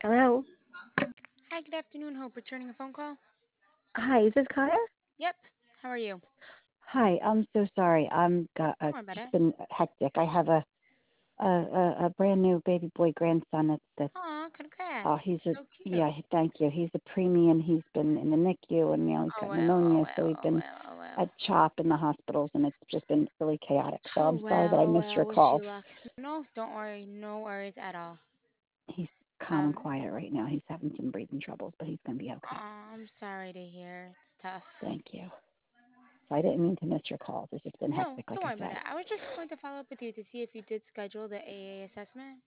Hello. Hi, good afternoon. Hope returning a phone call. Hi, is this Kaya? Yep. How are you? Hi, I'm so sorry. Don't worry about Just it. been hectic. I have a brand new baby boy grandson. That's Aw, oh congrats. he's a So cute. yeah thank you. He's a preemie and he's been in the NICU and he's Oh got well, oh pneumonia, so well, we've oh been well, oh well. at CHOP in the hospitals and it's just been really chaotic. So Oh I'm sorry that well, I oh missed your well. Wish calls. you luck. No, don't worry. No worries at all. He's calm and Um, quiet right now. He's having some breathing troubles, but he's gonna be okay. I'm sorry to hear. It's tough. Thank you. So I didn't mean to miss your calls. It's just been No, hectic, like don't I worry about said. it. I was just going to follow up with you to see if you did schedule the AA assessment.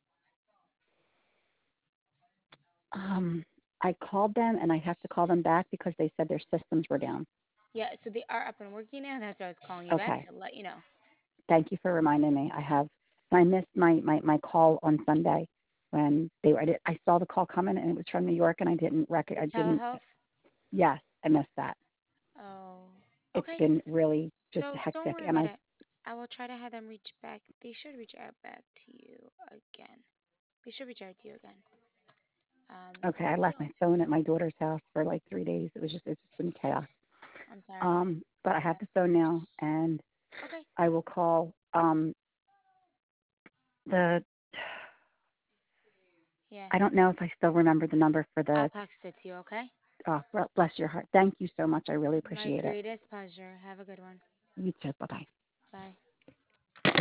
Um, I called them and I have to call them back because they said their systems were down. Yeah, so they are up and working now. That's why I was calling you back Okay. to let you know. Thank you for reminding me. I missed my call on Sunday when they were, I saw the call coming and it was from New York and The I didn't, telehealth. yes, I missed that. Oh, It's okay. been really just So don't hectic worry and about it. I will try to have them reach back. They should reach out back to you again. They should reach out to you again. okay, I left my phone at my daughter's house for like 3 days. It's just been chaos. I'm sorry. But I have the phone now and Okay. I will call, the, Yeah. I don't know if I still remember the number for I'll the. text it to you, okay? Oh, bless your heart. Thank you so much. I really My appreciate it. greatest pleasure. Have a good one. You too. Bye bye. Bye.